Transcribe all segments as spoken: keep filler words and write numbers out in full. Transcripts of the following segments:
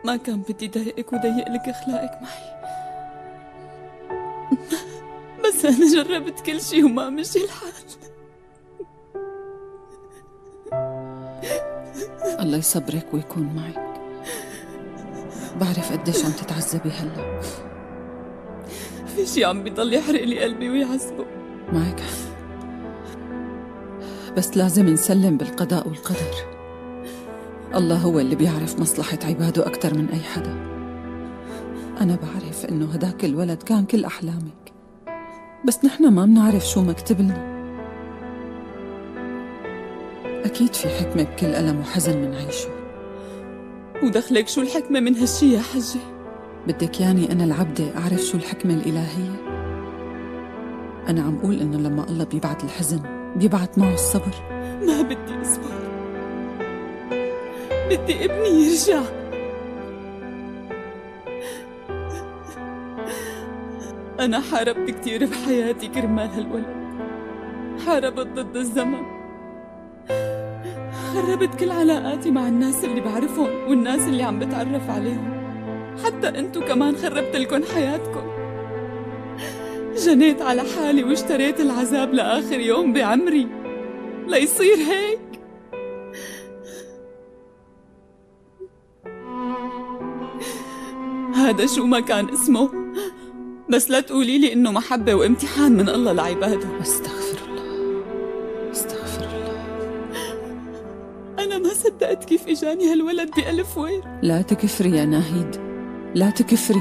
ما كان بدي ضايقك وضيق لك أخلاقك معي، بس أنا جربت كل شي وما مشي الحال. الله يصبرك ويكون معك. بعرف قديش عم تتعذبي هلا. في شي عم بيضل يحرق لي قلبي ويعذبه. معك حق، بس لازم نسلم بالقضاء والقدر. الله هو اللي بيعرف مصلحة عباده أكتر من أي حدا. أنا بعرف إنه هداك الولد كان كل أحلامك، بس نحن ما بنعرف شو مكتب لنا. أكيد في حكمة بكل ألم وحزن منعيشه. ودخلك شو الحكمة من هالشي يا حجة؟ بدك ياني أنا العبدة أعرف شو الحكمة الإلهية؟ أنا عم قول إنه لما الله بيبعت الحزن بيبعت معه الصبر. ما بدي أصبر، بدي ابني يرجع. أنا حاربت كتير بحياتي كرمال هالولد، حاربت ضد الزمن، خربت كل علاقاتي مع الناس اللي بعرفهم والناس اللي عم بتعرف عليهم، حتى انتو كمان خربت لكم حياتكم. جنيت على حالي واشتريت العذاب لآخر يوم بعمري ليصير هيك. هذا شو ما كان اسمه، بس لا تقولي لي انه محبة وامتحان من الله لعباده. استغفر الله، استغفر الله. أنا ما صدقت كيف إجاني هالولد بألف وير. لا تكفري يا ناهيد، لا تكفري.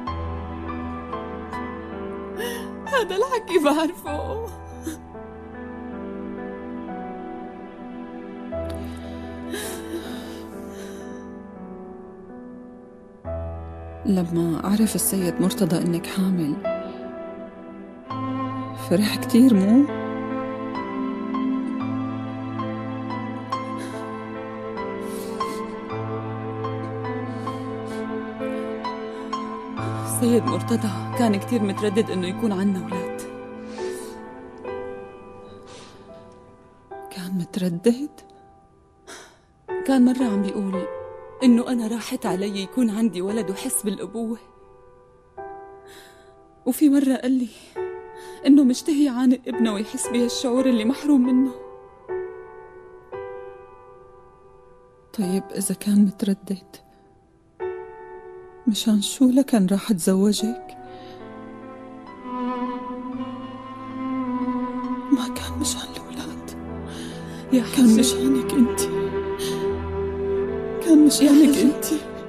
هذا الحكي بعرفه. لما عرف السيد مرتضى إنك حامل فرح كتير مو؟ السيد مرتضى كان كتير متردد إنه يكون عنا أولاد. كان متردد؟ كان مرة عم بيقول إنه أنا راحت علي يكون عندي ولد وحس بالأبوة، وفي مرة قال لي إنه مشتهي يعانق ابنه ويحس بهالشعور اللي محروم منه. طيب إذا كان متردد مشان شو لكن راح تزوجك؟ ما كان مشان الأولاد يا كان مشانك انت، كان مشانك انت.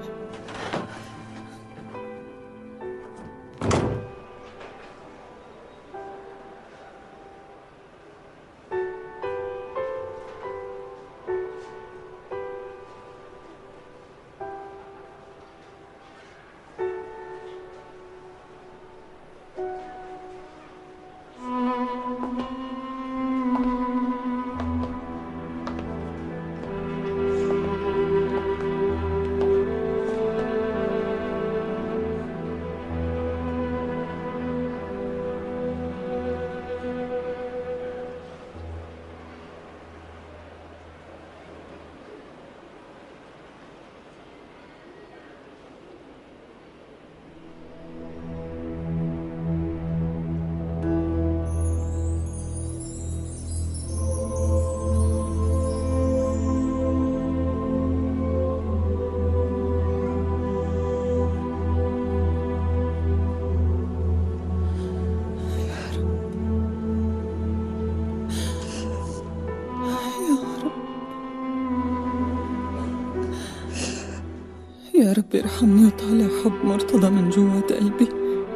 يا رب ارحمني وطالع حب مرتضى من جوات قلبي.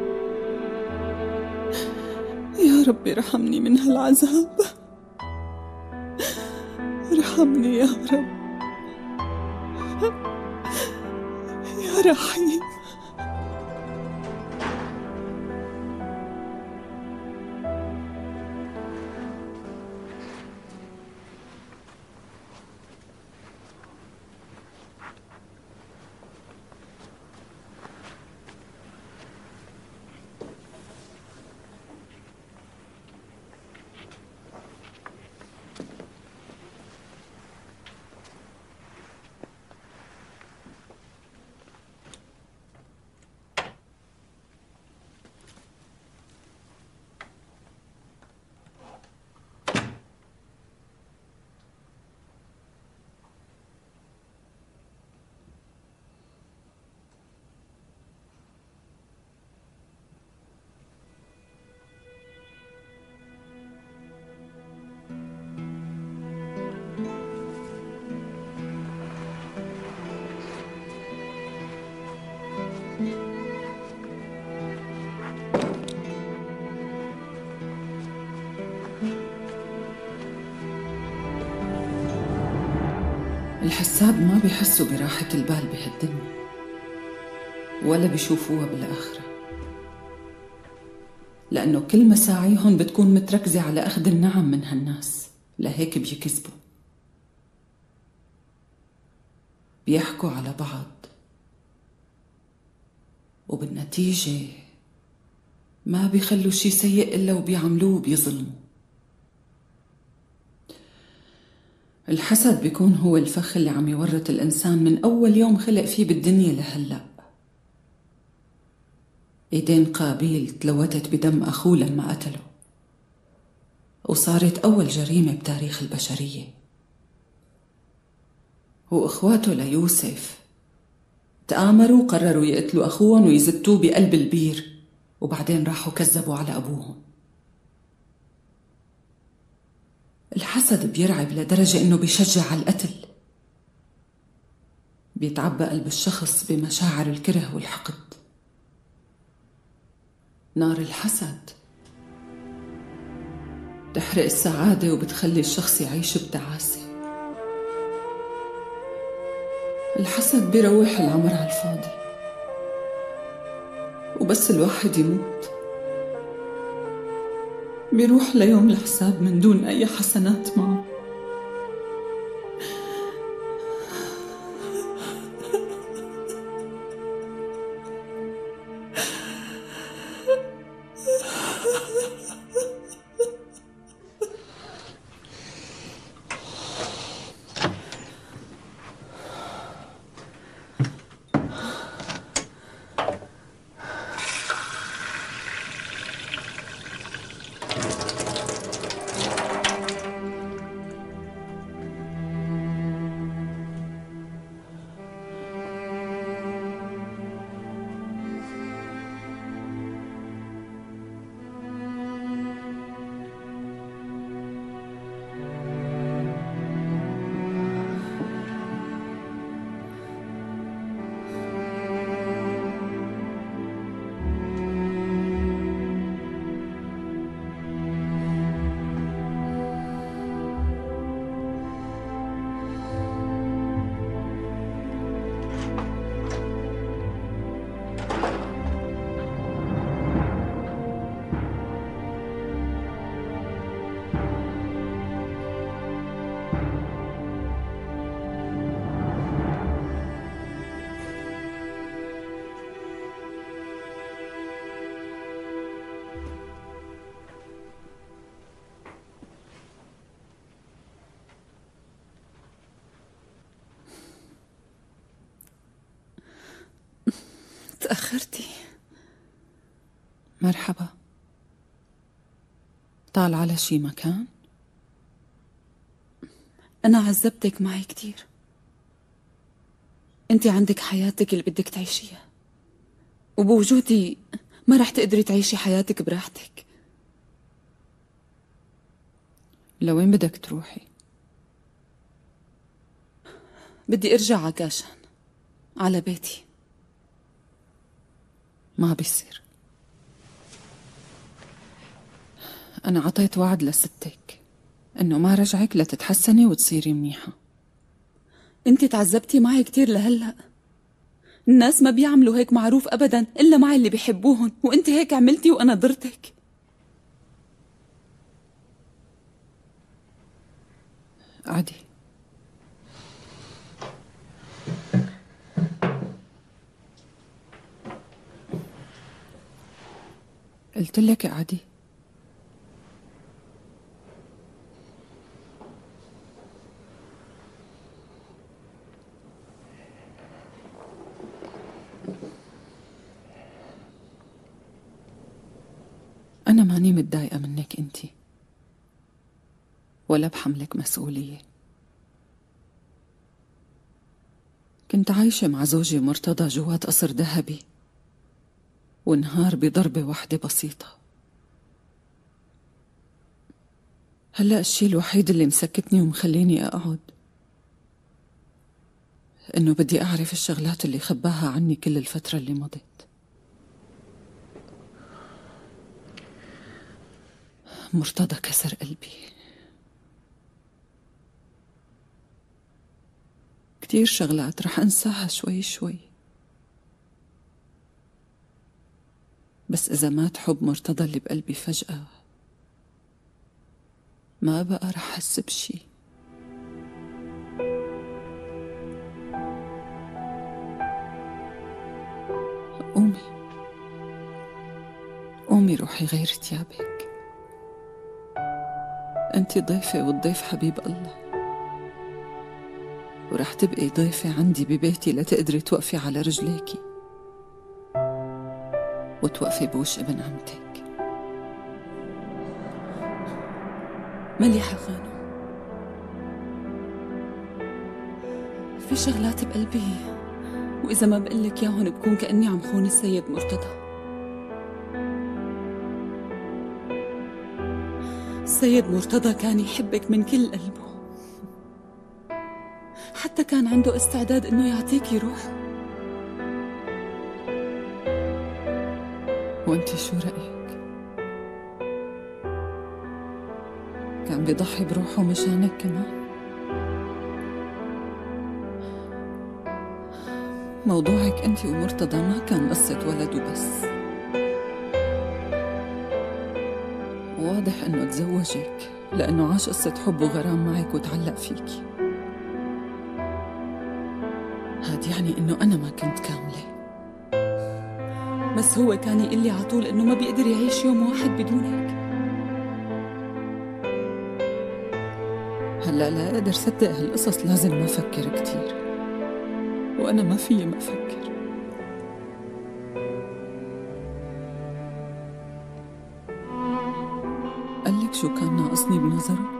يا رب ارحمني من هالعذاب، ارحمني يا رب يا رحيم. الحساد ما بيحسوا براحة البال بهالدنيا ولا بيشوفوها بالآخرة، لأنه كل مساعيهم بتكون متركزة على أخذ النعم من هالناس، لهيك بيكذبوا، بيحكوا على بعض، وبالنتيجة ما بيخلوا شي سيء إلا وبيعملوه وبيظلموا. الحسد بيكون هو الفخ اللي عم يورط الإنسان من أول يوم خلق فيه بالدنيا لهلأ. إيدين قابيل تلوثت بدم أخوه لما قتله، وصارت أول جريمة بتاريخ البشرية. وإخواته ليوسف تآمروا وقرروا يقتلوا أخوهم ويزتوه بقلب البير، وبعدين راحوا كذبوا على أبوهم. الحسد بيرعب لدرجة إنه بيشجع على القتل، بيتعبى قلب الشخص بمشاعر الكره والحقد. نار الحسد بتحرق السعادة وبتخلي الشخص يعيش بتعاسة. الحسد بيروح العمر على الفاضي، وبس الواحد يموت بيروح ليوم الحساب من دون أي حسنات معه. تأخرتي. مرحبا. طال على شي مكان؟ أنا عذبتك معي كتير. أنت عندك حياتك اللي بدك تعيشيها، وبوجودي ما رح تقدري تعيشي حياتك براحتك. لوين بدك تروحي؟ بدي أرجع عكاشان على بيتي. ما بيصير. أنا عطيت وعد لستك إنه ما رجعك لتتحسني وتصيري منيحة. أنت تعذبتي معي كتير لهلأ. الناس ما بيعملوا هيك معروف أبدا إلا مع اللي بيحبوهن، وأنت هيك عملتي وأنا ضرتك. عادي. قلت لك عادي. أنا ماني متضايقة منك أنتي، ولا بحملك مسؤولية. كنت عايشة مع زوجي مرتضى جوات قصر ذهبي، وانهار بضربة واحدة بسيطة. هلأ الشي الوحيد اللي مسكتني ومخليني أقعد إنه بدي أعرف الشغلات اللي خباها عني كل الفترة اللي مضت. مرتضى كسر قلبي. كتير شغلات رح أنساها شوي شوي، بس إذا مات حب مرتضى اللي بقلبي فجأة ما بقى رح أحس بشي. قومي قومي روحي غيري ثيابك، أنتِ ضيفة والضيف حبيب الله، ورح تبقي ضيفة عندي ببيتي لتقدري توقفي على رجليكي وتوقفي بوش ابن عمتك. مليحة خانم، في شغلات بقلبي وإذا ما بقلك ياهن بكون كأني عم خون السيد مرتضى. السيد مرتضى كان يحبك من كل قلبه، حتى كان عنده استعداد إنه يعطيكي روحه. وأنتِ شو رأيك؟ كان بيضحي بروحه مشانك كمان؟ موضوعك أنتِ ومرتضى ما كان قصة ولد وبس، واضح إنه تزوجك لأنه عاش قصة حب وغرام معك وتعلق فيكي. هاد يعني إنه أنا ما كنت كاملة، بس هو كان يقول لي عطول إنه ما بيقدر يعيش يوم واحد بدونك. هلأ لا أقدر صدق هالقصص، لازم ما أفكر كتير، وأنا ما فيي ما أفكر. قالك شو كان ناقصني بنظره؟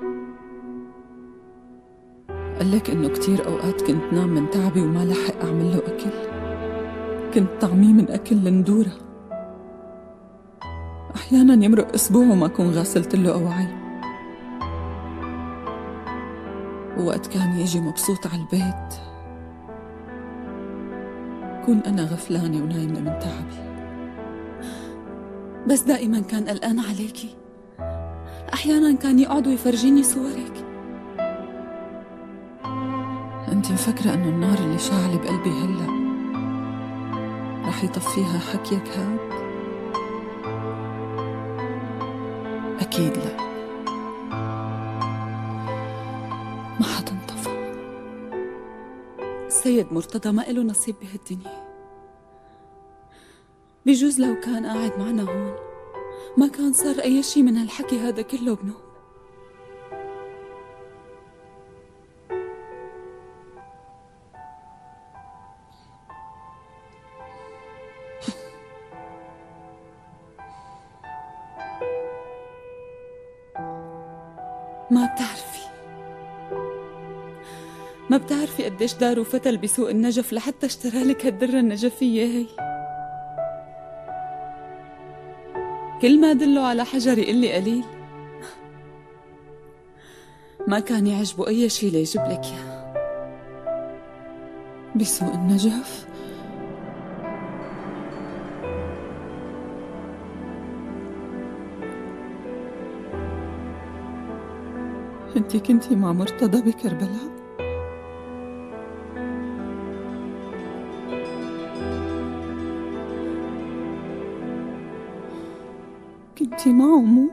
قالك إنه كتير أوقات كنت نام من تعبي وما لحق أعمل له أكل، كنت طعميه من أكل لندورة، أحياناً يمرق أسبوع وما كون غاسلت له أوعي، ووقت كان يجي مبسوط على البيت كون أنا غفلانة ونايمة من تعبي. بس دائما كان قلقان عليكي، أحيانا كان يقعد ويفرجيني صورك. أنت مفكرة أنه النار اللي شاعلة بقلبي هلأ رح يطفيها حكيك هاد؟ أكيد لا، ما حتنطفى. السيد مرتضى ما إله نصيب بهالدنيا، بجوز لو كان قاعد معنا هون ما كان صار أي شي من هالحكي هذا كله بنوب. ما بتعرفي ما بتعرفي قديش دار وفتل بسوق النجف لحتى اشترى لك هالدرة النجفية هي. كل ما دله على حجر يقول لي قليل، ما كان يعجبه أي شي ليجيب لك إياه. بسوق النجف؟ انتي كنتي مع مرتضى بكربلاء؟ كنتي معه مو؟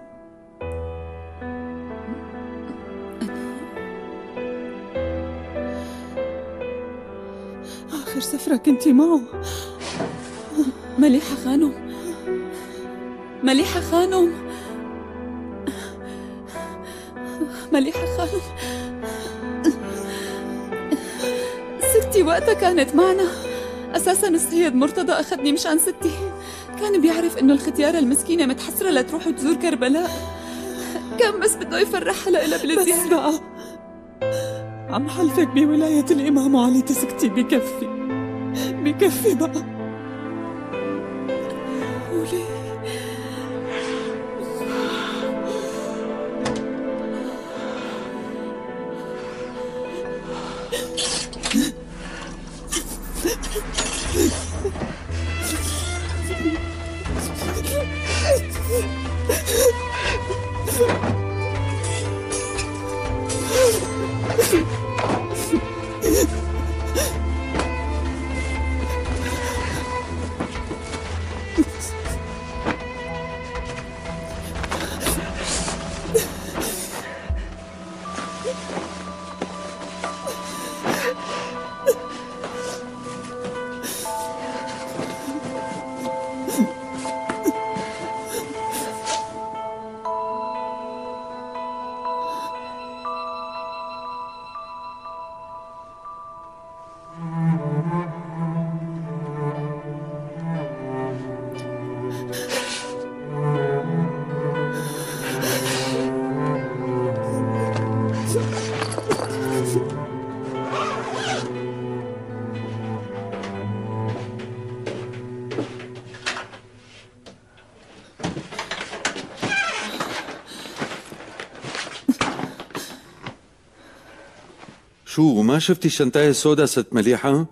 آخر سفرة كنتي معه. مليحة خانم، مليحة خانم، مليحة خانم، ستي وقتها كانت معنا. أساساً السيد مرتضى أخذني مشان ستي، كان بيعرف إنه الختيارة المسكينة متحسرة لتروح وتزور كربلاء، كان بس بده يفرحها لإلها بالزيارة. بس بقى عم حلفك بولاية الإمام علي تسكتي، بكفي بكفي بقى. قولي Ha ha ha! شو ما شفتي الشنطاية السوداء ست مليحة؟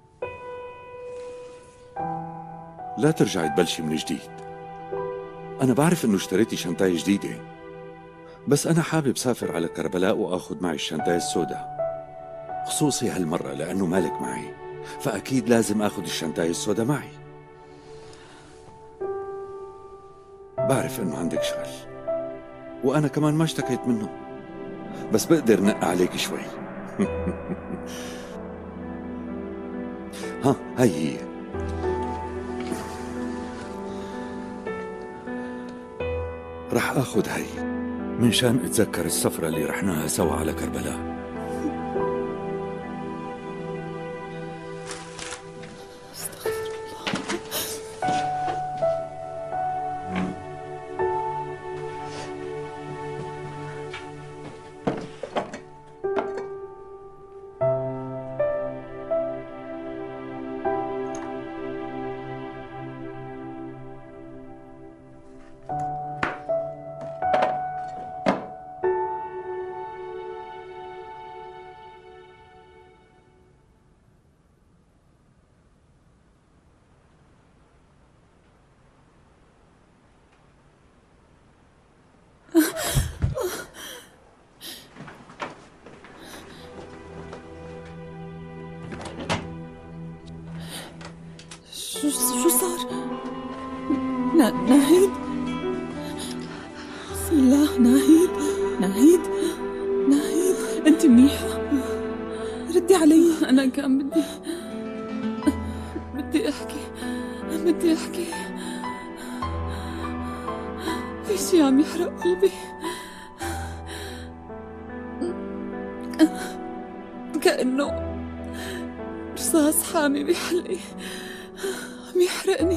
لا ترجعي تبلشي من جديد. أنا بعرف إنه اشتريتي شنطاية جديدة، بس أنا حابب سافر على كربلاء وآخذ معي الشنطاية السوداء، خصوصي هالمرة لأنه مالك معي، فأكيد لازم آخذ الشنطاية السوداء معي. بعرف إنه عندك شغل، وأنا كمان ما اشتكيت منه، بس بقدر نق عليك شوي. ها هي هي. رح آخذ هي من شان اتذكر السفرة اللي رحناها سوا على كربلاء. شو شو صار؟ نا... ناهيد؟ بسم الله. ناهيد ناهيد ناهيد، أنت منيحة؟ ردي علي. أنا كان بدي بدي أحكي بدي أحكي في شي عم يحرق قلبي، كأنه رصاص حامي بحلقي عم يحرقني.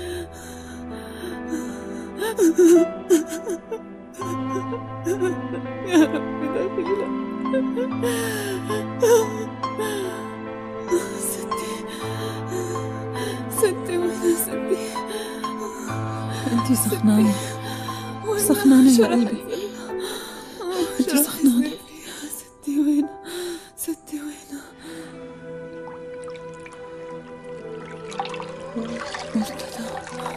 يا ربي دخيلة. ستي ستي وين ستي؟ أنت سخنانة سخنانة يا قلبي، أنت سخنانة. ستي وين ستي وين؟ مرتضى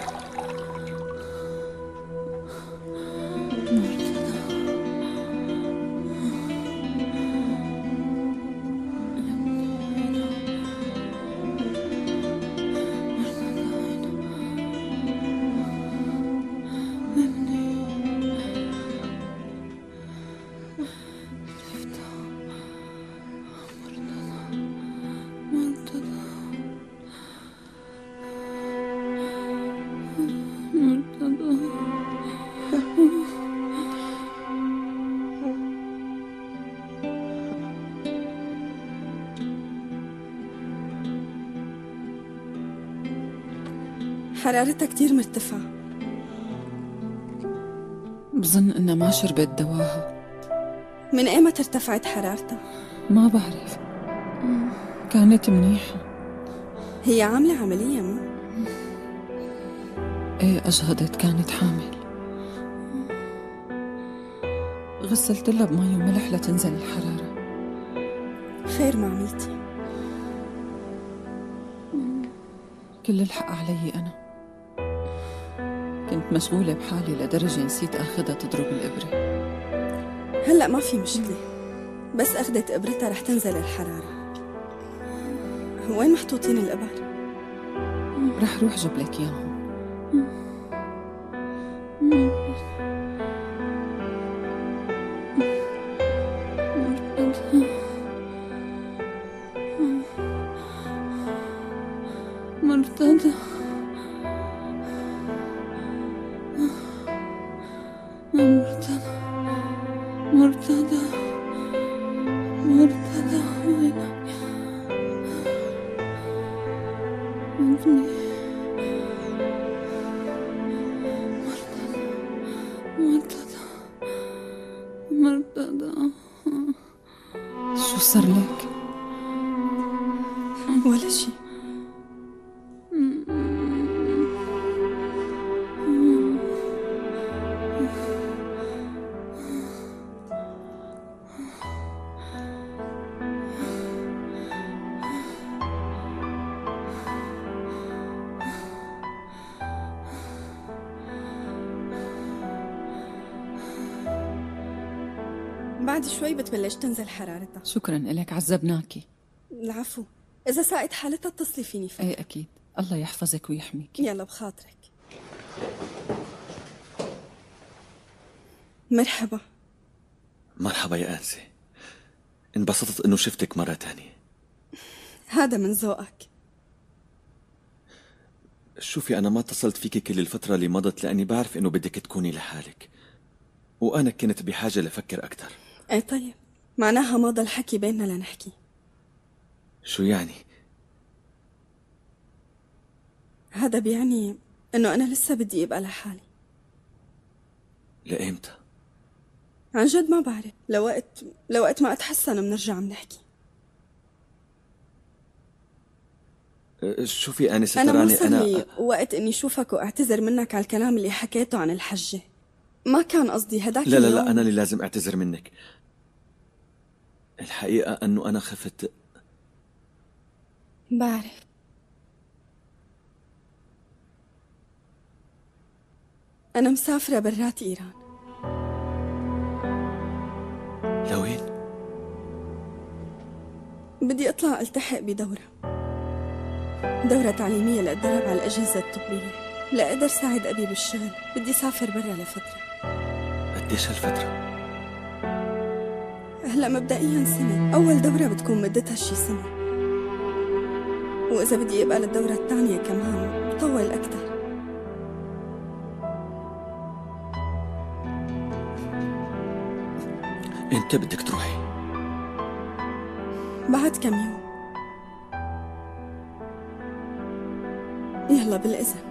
حرارتها كتير مرتفعة. بظن إنها ما شربت دواها. من ايمت ارتفعت حرارتها؟ ما بعرف، كانت منيحة. هي عاملة عملية مو؟ ايه أجهضت، كانت حامل. غسلت لها بمي وملح لتنزل الحرارة. خير ما عملتي. كل الحق علي أنا، كنت مشغولة بحالي لدرجة نسيت أخذها تضرب الإبرة. هلأ ما في مشكلة، بس أخذت إبرتها رح تنزل الحرارة. وين محطوطين الإبر؟ رح روح جيب لك إياهم. مرتضى مرتضى مرتضى مرتضى وينك ابني؟ مرتضى مرتضى مرتضى شو صار لك؟ ولا شي. بعد شوي بتبلش تنزل حرارتها. شكرا لك، عذبناكي. العفو، إذا ساءت حالتها اتصلي فيني فيها. ايه أكيد، الله يحفظك ويحميك. يلا بخاطرك. مرحبا. مرحبا يا أنسة، انبسطت إنه شفتك مرة تانية. هذا من ذوقك. شوفي، أنا ما اتصلت فيك كل الفترة اللي مضت لأني بعرف إنه بدك تكوني لحالك، وأنا كنت بحاجة لفكر أكتر. ايه طيب، معناها ما ضل حكي بيننا لنحكي. شو يعني؟ هذا بيعني إنه أنا لسه بدي أبقى لحالي. لإمتى؟ عن جد ما بعرف، لوقت لوقت ما أتحسن بنرجع بنحكي. شوفي أنسة، أنا تراني وصل أنا لي وقت إني شوفك وأعتذر منك على الكلام اللي حكيته عن الحجة. ما كان قصدي هداك لا لا اليوم. لا، أنا اللي لازم أعتذر منك. الحقيقة أنه أنا خفت. بعرف. أنا مسافرة برات إيران. لوين؟ بدي أطلع ألتحق بدورة دورة تعليمية لأتدرب على الأجهزة الطبية لأقدر ساعد أبي بالشغل. بدي سافر برا لفترة. قديش هالفترة؟ هلأ مبدئيا سنة. أول دورة بتكون مدتها شي سنة، وإذا بدي أبقى للدورة الثانية كمان بطول أكتر. أنت بدك تروحي؟ بعد كم يوم. يلا بالإذن.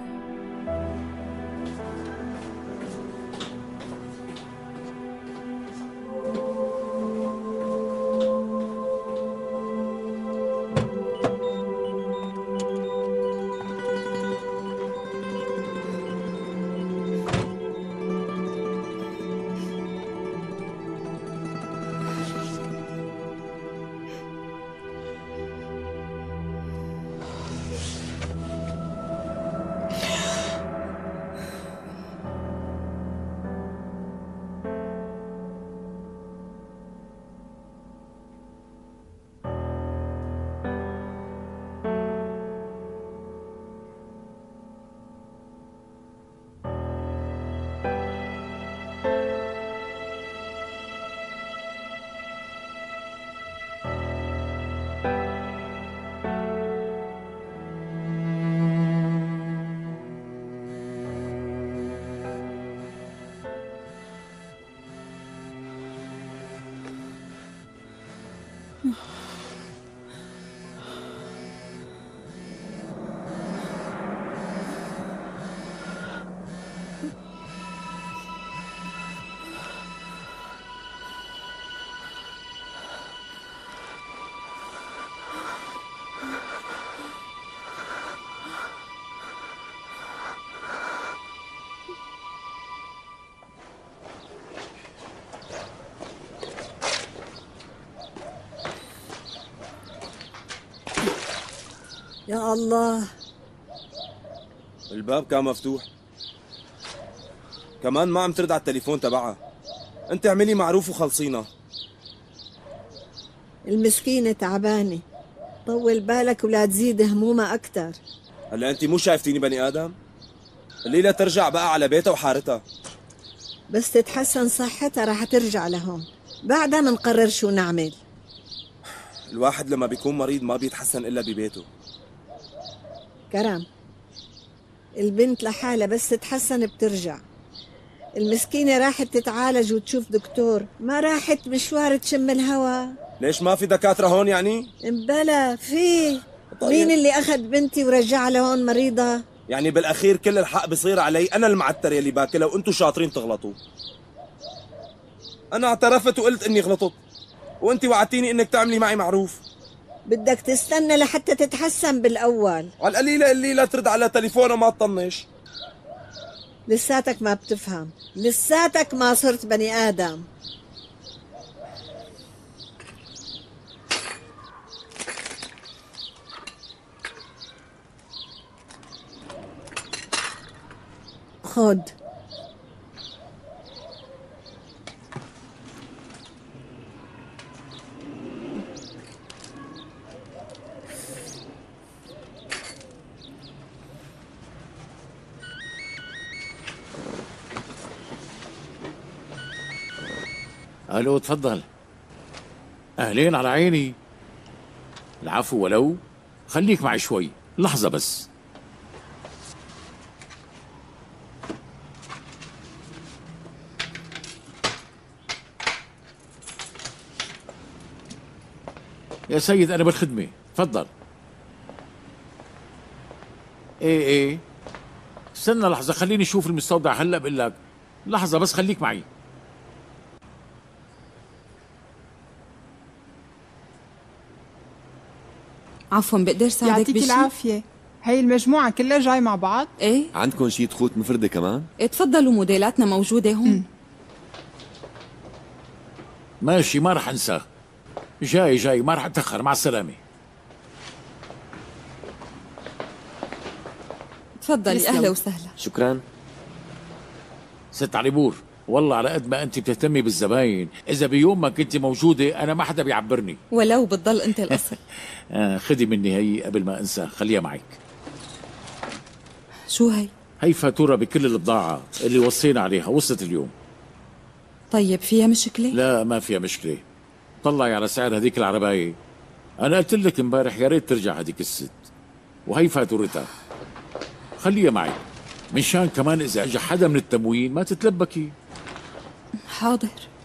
يا الله، الباب كان مفتوح كمان، ما عم ترد على التليفون تبعها. انت اعملي معروف وخلصينا. المسكينة تعبانة، طول بالك ولا تزيد همومها أكتر. هلا انت مو شايفتيني بني ادم؟ الليلة ترجع بقى على بيتها وحارتها. بس تتحسن صحتها رح ترجع لهون، بعدها منقرر شو نعمل. الواحد لما بيكون مريض ما بيتحسن الا ببيته. كرم، البنت لحالها بس تتحسن بترجع. المسكينة راحت تتعالج وتشوف دكتور، ما راحت مشوار تشم الهوا. ليش ما في دكاترة هون يعني؟ امبلا في. طيب. مين اللي أخذ بنتي ورجعها لهون مريضة؟ يعني بالأخير كل الحق بصير علي أنا المعتر يلي باكلها وأنتوا شاطرين تغلطوا. أنا اعترفت وقلت إني غلطت، وأنت وعدتيني إنك تعملي معي معروف. بدك تستنى لحتى تتحسن بالأول. على القليلة اللي لا ترد على تليفونه ما تطنش. لساتك ما بتفهم، لساتك ما صرت بني آدم. خد. الو تفضل. اهلين على عيني. العفو ولو. خليك معي شوي لحظة بس. يا سيد أنا بالخدمة، تفضل. إيه إيه استنى لحظة خليني أشوف المستودع هلأ بقول لك. لحظة بس خليك معي. عفوا بقدر ساعدك يعطيك بشي؟ العافية. هي المجموعة كلها جاي مع بعض؟ ايه عندكم شي تخوت مفردة كمان؟ إيه تفضلوا موديلاتنا موجودة هون. م. ماشي ما رح أنسى. جاي جاي ما رح أتأخر. مع السلامة. تفضلي أهلا وسهلا. شكرا. ست عليبور والله على قد ما أنت بتهتمي بالزباين، إذا بيوم ما كنت موجودة أنا ما حدا بيعبرني. ولو بتضل أنت الأصل. آه خدي مني هي قبل ما أنسى، خليها معك. شو هي؟ هي فاتورة بكل البضاعة اللي وصينا عليها، وصلت اليوم. طيب فيها مشكلة؟ لا ما فيها مشكلة. طلعي على سعر هذيك العرباية. أنا قلت لك امبارح يا ريت ترجع هذيك الست. وهي فاتورتها. خليها معي. من شان كمان إذا أجى حدا من التموين ما تتلبكي. حاضر.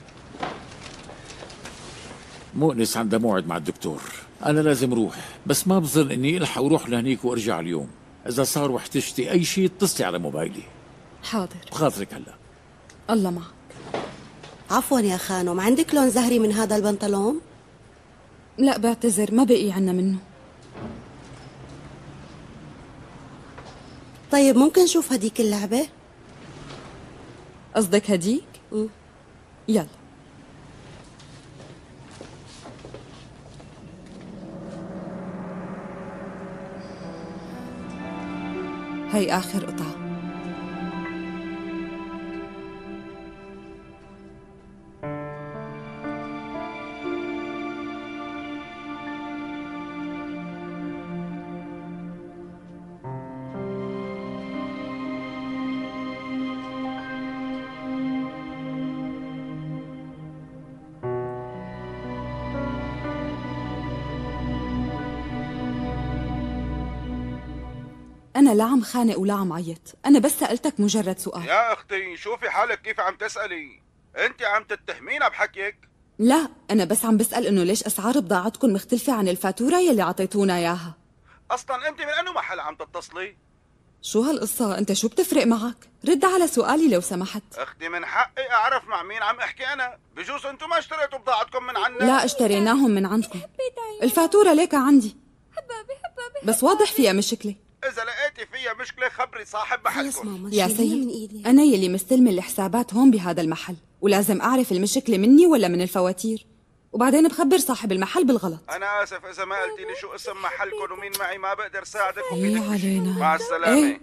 مؤنس عنده موعد مع الدكتور، أنا لازم روح، بس ما بظن إني ألحق وروح لهنيك وأرجع اليوم. إذا صار واحتجتي أي شيء اتصلي على موبايلي. حاضر. بخاطرك هلا. الله معك. عفوا يا خانم، عندك لون زهري من هذا البنطلون؟ لا بعتذر ما بقي عنا منه. طيب ممكن نشوف هديك اللعبة؟ قصدك هديك؟ م. يلا. هي آخر قطعة. أنا لا عم خانق ولا عم عيط، أنا بس سألتك مجرد سؤال. يا أختي شوفي حالك كيف عم تسألي، أنت عم تتهمينا بحكيك. لا أنا بس عم بسأل إنه ليش أسعار بضاعتكم مختلفة عن الفاتورة يلي عطيتونا إياها. أصلا أنت من أنو محل عم تتصلي؟ شو هالقصة؟ أنت شو بتفرق معك؟ رد على سؤالي لو سمحت. أختي من حقي أعرف مع مين عم أحكي أنا، بجوز أنتم ما اشتريتوا بضاعتكم من عنا. لا اشتريناهم من عندكم. الفاتورة ليك عندي، بس واضح فيها مشكلة. إذا لقيتي فيها مشكلة خبري صاحب محلكم. يا سيد أنا يلي مستلمة الحسابات هون بهذا المحل، ولازم أعرف المشكلة مني ولا من الفواتير، وبعدين بخبر صاحب المحل بالغلط. أنا آسف إذا ما قلتي لي شو اسم محلكم ومين معي، ما بقدر ساعدك. إيه علينا. مع السلامة. إيه؟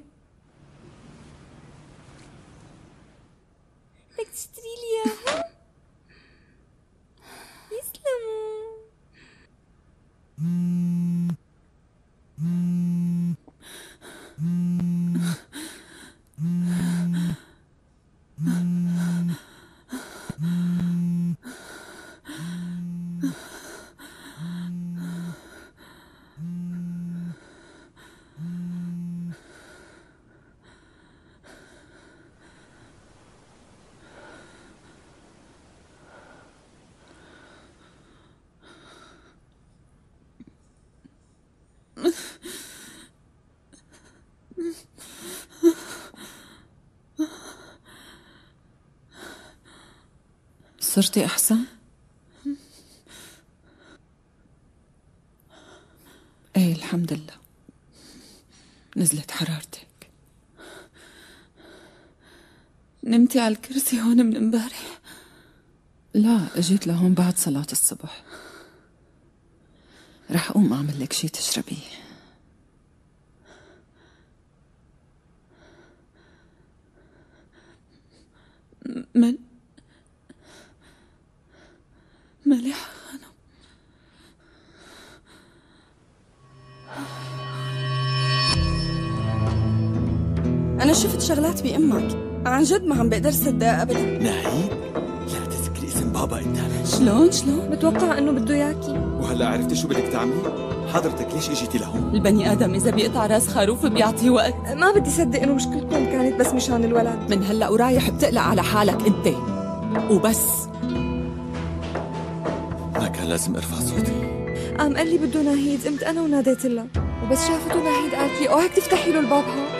بدك تشتري لي إياها؟ يسلموا. صرتي أحسن؟ ايه الحمد لله، نزلت حرارتك. نمتي على الكرسي هون من امبارح؟ لا اجيت لهون بعد صلاة الصبح، رح أقوم أعمل لك شي تشربيه. من مليحة خانم. أنا شفت شغلات بأمك عن جد ما عم بقدر صدقها أبدا. ناهيد لا تذكري اسم بابا انت. شلون شلون؟ بتوقع انه بده ياكي. وهلا عرفتي شو بدك تعملي؟ حضرتك ليش اجيتي لهون؟ البني ادم اذا بيقطع راس خروف بيعطيه وقت. ما بدي صدق انه مشكلتكم كانت بس مشان الولد. من هلا ورايح بتقلق على حالك انت وبس. ما كان لازم ارفع صوتي. قام قال لي بده ناهيد، قمت انا وناديت لها، وبس شافته ناهيد قالت لي اوعك تفتحي له الباب ها.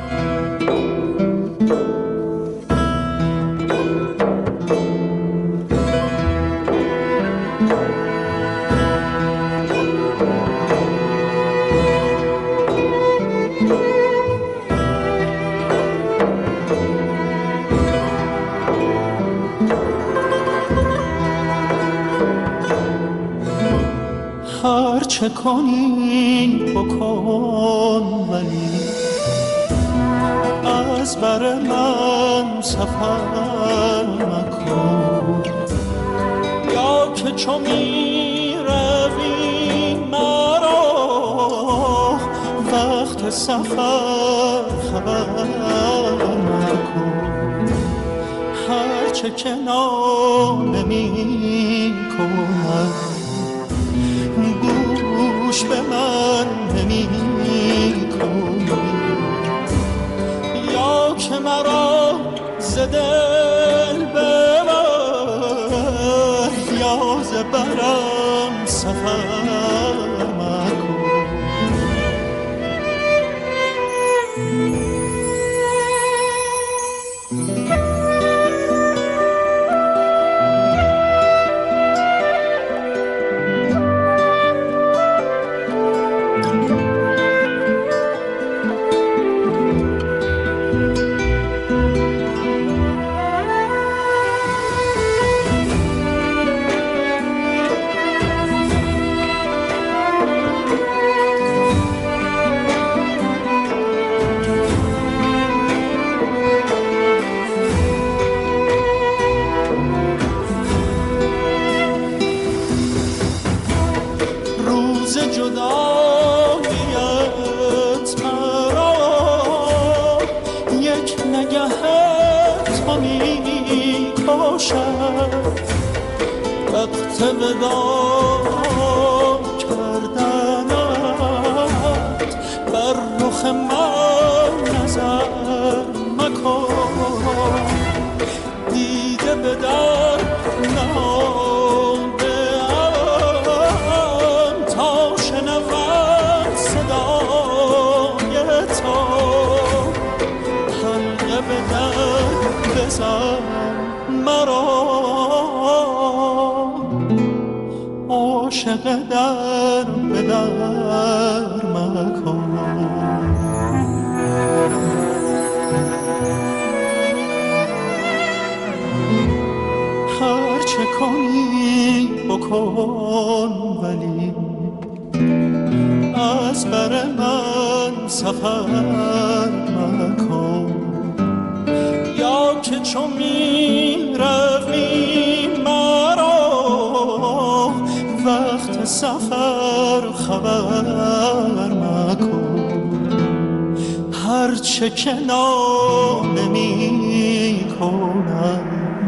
هر چه کنی بکن ولی از بر من سفر مکن، یا که چو می روی مرا وقت سفر خبر مکن. هر چه کنار نمی کنم گوش به من نمی کنی، یا که مرا ز دل ببر یا ز برم سفر مکن. وقت ودا کردنت بر رخ من نظر مکن، دیده به در نهادم تا شنوم صدای تو، حلقه به در بزن مرا عاشق در به در مکن. هر چه کنی بکن ولی از بر من سفر مکن، یا که چو می روی مرا وقت سفر خبر مکن. هر چه کنار نمی کنم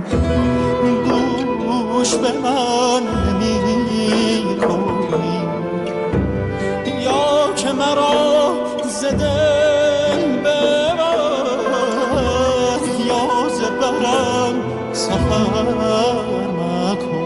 گوش به من نمی کنی، یا که مرا ز دل ببر یا ز برم سفر مکن.